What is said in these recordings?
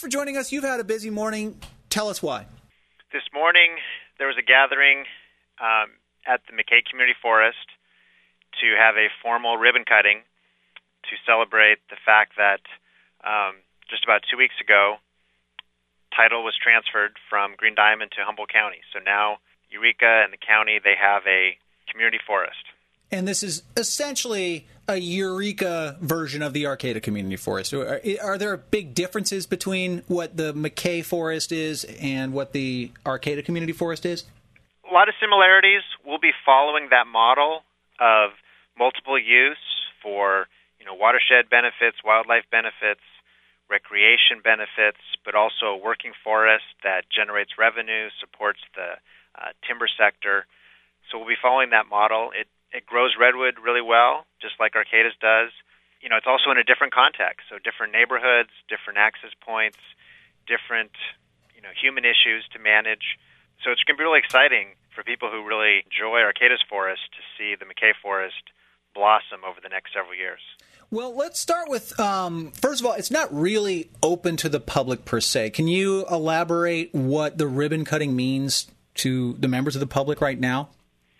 joining us. You've had a busy morning. Tell us why. This morning, there was a gathering at the McKay Community Forest to have a formal ribbon cutting to celebrate the fact that just about 2 weeks ago, title was transferred from Green Diamond to Humboldt County. So now Eureka and the county, they have a community forest. And this is essentially a Eureka version of the Arcata Community Forest. Are there big differences between what the McKay Forest is and what the Arcata Community Forest is? A lot of similarities. We'll be following that model of multiple use for, watershed benefits, wildlife benefits, recreation benefits, but also a working forest that generates revenue, supports the timber sector. So we'll be following that model. It grows redwood really well, just like Arcata's does. It's also in a different context, so different neighborhoods, different access points, different, human issues to manage. So it's going to be really exciting for people who really enjoy Arcata's forest to see the McKay Forest blossom over the next several years. Well, let's start with, first of all, it's not really open to the public per se. Can you elaborate what the ribbon cutting means to the members of the public right now?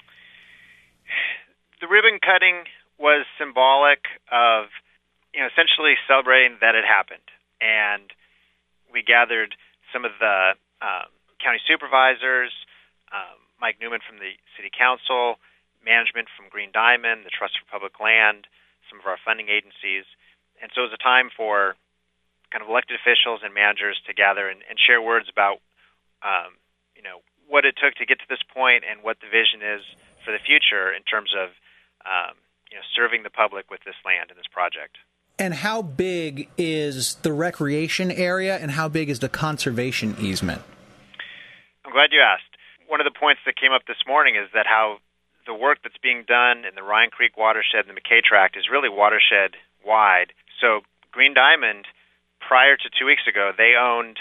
The ribbon cutting was symbolic of, essentially celebrating that it happened. And we gathered some of the county supervisors, Mike Newman from the City Council, management from Green Diamond, the Trust for Public Land, some of our funding agencies. And so it was a time for kind of elected officials and managers to gather and share words about, what it took to get to this point and what the vision is for the future in terms of, serving the public with this land and this project. And how big is the recreation area and how big is the conservation easement? I'm glad you asked. One of the points that came up this morning is that how the work that's being done in the Ryan Creek watershed and the McKay Tract is really watershed-wide. So Green Diamond, prior to 2 weeks ago, they owned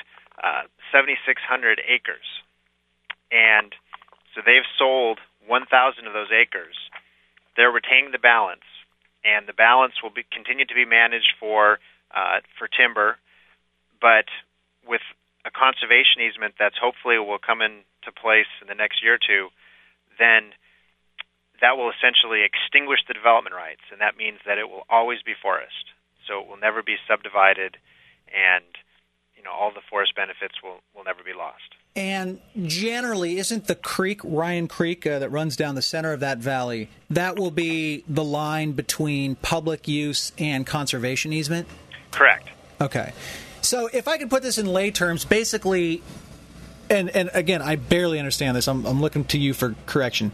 7,600 acres. And so they've sold 1,000 of those acres. They're retaining the balance, and the balance will continue to be managed for timber, but with a conservation easement that's hopefully will come into place in the next year or two, then that will essentially extinguish the development rights, and that means that it will always be forest. So it will never be subdivided, and all the forest benefits will never be lost. And generally, isn't the creek, Ryan Creek, that runs down the center of that valley, that will be the line between public use and conservation easement? Correct. Okay. So if I could put this in lay terms, basically, and again, I barely understand this. I'm looking to you for correction.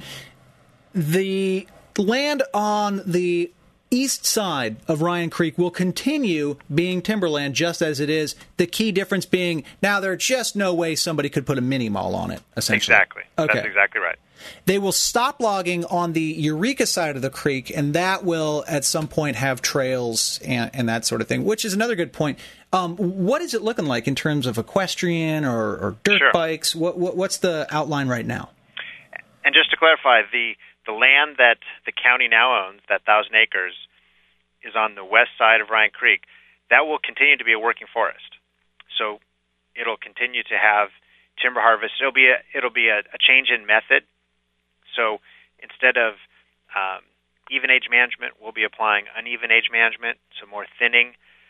The land on the east side of Ryan Creek will continue being timberland just as it is. The key difference being now there's just no way somebody could put a mini mall on it, essentially. Exactly. Okay. That's exactly right. They will stop logging on the Eureka side of the creek, and that will at some point have trails and that sort of thing, which is another good point. What is it looking like in terms of equestrian or dirt bikes? What's the outline right now? And just to clarify, the land that the county now owns, that 1,000 acres, is on the west side of Ryan Creek. That will continue to be a working forest. So it'll continue to have timber harvest. It'll be a change in method. So instead of even age management, we'll be applying uneven age management, so more thinning.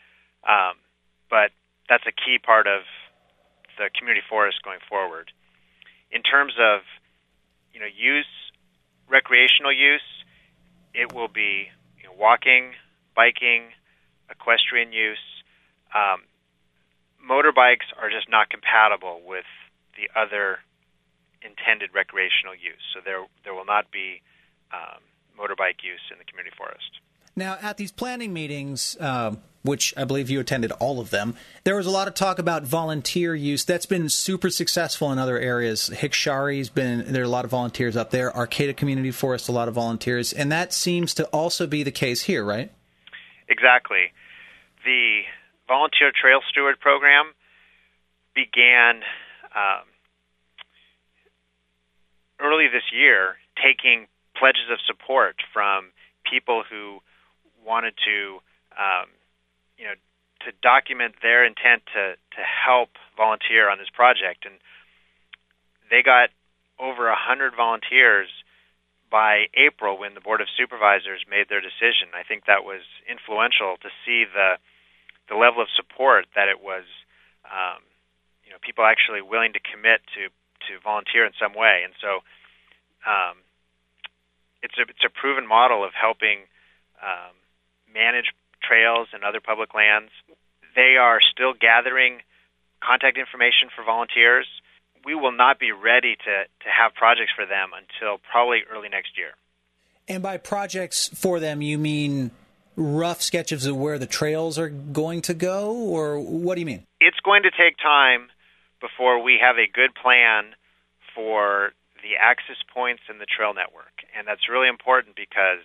But that's a key part of the community forest going forward. In terms of use, recreational use, it will be walking, biking, equestrian use. Motorbikes are just not compatible with the other intended recreational use. So there will not be motorbike use in the community forest. Now, at these planning meetings, which I believe you attended all of them, there was a lot of talk about volunteer use. That's been super successful in other areas. Hickshari's there are a lot of volunteers up there. Arcata Community Forest, a lot of volunteers. And that seems to also be the case here, right? Exactly. The Volunteer Trail Steward program began early this year, taking pledges of support from people who wanted to, to document their intent to help volunteer on this project. And they got over 100 volunteers by April when the Board of Supervisors made their decision. I think that was influential to see the level of support that it was, people actually willing to commit to volunteer in some way. And so it's a proven model of helping manage trails and other public lands. They are still gathering contact information for volunteers. We will not be ready to have projects for them until probably early next year. And by projects for them, you mean rough sketches of where the trails are going to go, or what do you mean? It's going to take time before we have a good plan for the access points in the trail network. And that's really important because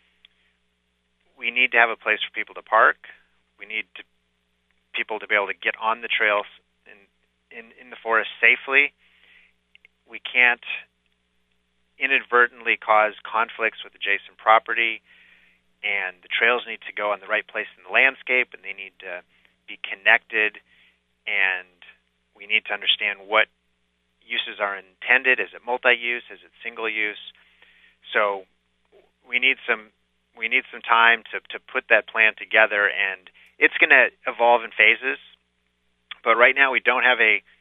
we need to have a place for people to park. We need people to be able to get on the trails in the forest safely. We can't inadvertently cause conflicts with adjacent property, and the trails need to go on the right place in the landscape, and they need to be connected, and we need to understand what uses are intended. Is it multi-use? Is it single-use? So we need some time to put that plan together, and it's going to evolve in phases. But right now we don't have a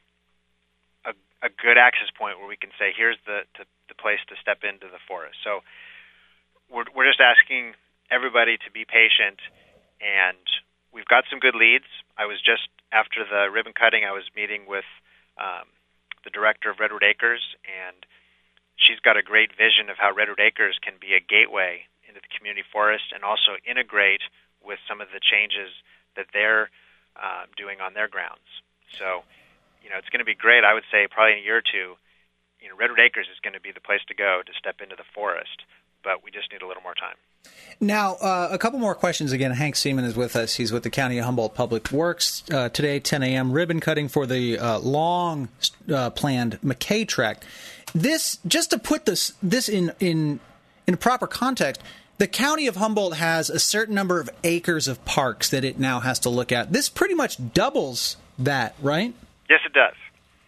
good access point where we can say, here's the place to step into the forest. So we're just asking everybody to be patient, and we've got some good leads. I was just, after the ribbon cutting, I was meeting with the director of Redwood Acres, and she's got a great vision of how Redwood Acres can be a gateway into the community forest and also integrate with some of the changes that they're doing on their grounds. So, it's going to be great. I would say probably in a year or two, Redwood Acres is going to be the place to go to step into the forest, but we just need a little more time. Now, a couple more questions again. Hank Seaman is with us. He's with the County of Humboldt Public Works. Today, 10 a.m., ribbon cutting for the long planned McKay Tract. This, just to put this in proper context, the County of Humboldt has a certain number of acres of parks that it now has to look at. This pretty much doubles that, right? Yes, it does.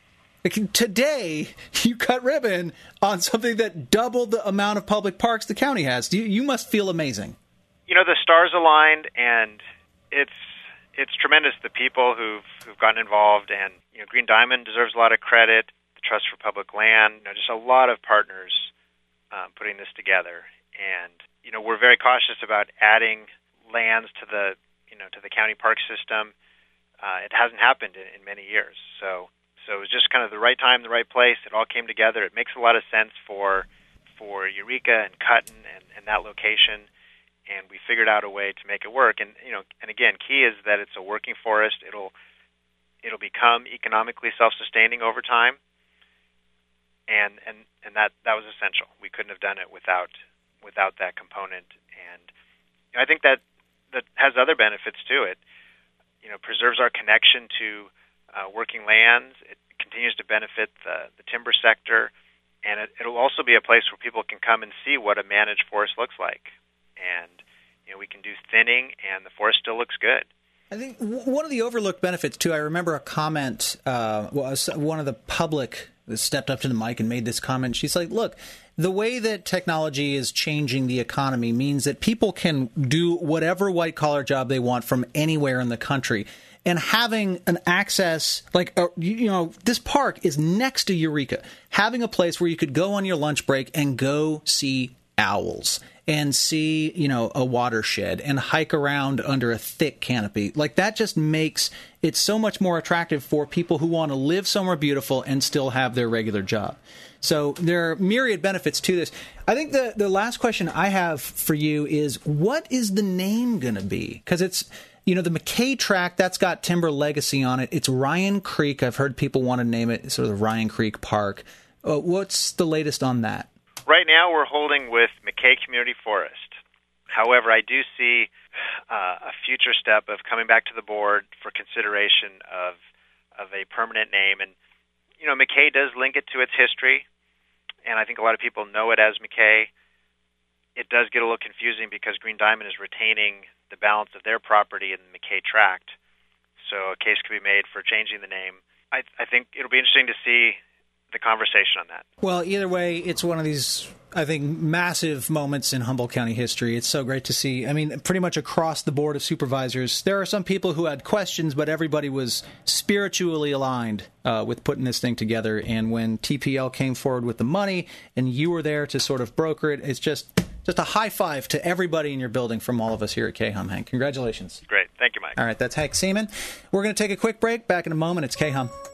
Today, you cut ribbon on something that doubled the amount of public parks the county has. You must feel amazing. The stars aligned, and it's tremendous, the people who've gotten involved. And Green Diamond deserves a lot of credit, the Trust for Public Land, just a lot of partners putting this together. And we're very cautious about adding lands to the county park system. It hasn't happened in many years. So it was just kind of the right time, the right place. It all came together. It makes a lot of sense for Eureka and Cutton and that location, and we figured out a way to make it work. And again, key is that it's a working forest. It'll become economically self-sustaining over time, and that was essential. We couldn't have done it without that component. And I think that has other benefits to it. Preserves our connection to working lands. It continues to benefit the timber sector, and it'll also be a place where people can come and see what a managed forest looks like. And we can do thinning, and the forest still looks good. I think one of the overlooked benefits, too, I remember a comment, one of the public stepped up to the mic and made this comment. She's like, look, the way that technology is changing the economy means that people can do whatever white-collar job they want from anywhere in the country. And having an access, this park is next to Eureka. Having a place where you could go on your lunch break and go see owls and see, a watershed and hike around under a thick canopy. That just makes it so much more attractive for people who want to live somewhere beautiful and still have their regular job. So there are myriad benefits to this. I think the last question I have for you is, what is the name going to be? Because it's, the McKay Tract, that's got Timber Legacy on it. It's Ryan Creek. I've heard people want to name it sort of the Ryan Creek Park. What's the latest on that? Right now we're holding with McKay Community Forest. However, I do see a future step of coming back to the board for consideration of a permanent name. And, McKay does link it to its history, and I think a lot of people know it as McKay. It does get a little confusing because Green Diamond is retaining the balance of their property in the McKay Tract. So a case could be made for changing the name. I think it'll be interesting to see the conversation on that. Well, either way, it's one of these, I think, massive moments in Humboldt County history. It's so great to see. I mean, pretty much across the board of supervisors, there are some people who had questions, but everybody was spiritually aligned with putting this thing together. And when TPL came forward with the money and you were there to sort of broker it, it's just a high five to everybody in your building from all of us here at KHUM, Hank. Congratulations. Great. Thank you, Mike. All right, that's Hank Seaman. We're going to take a quick break. Back in a moment. It's KHUM.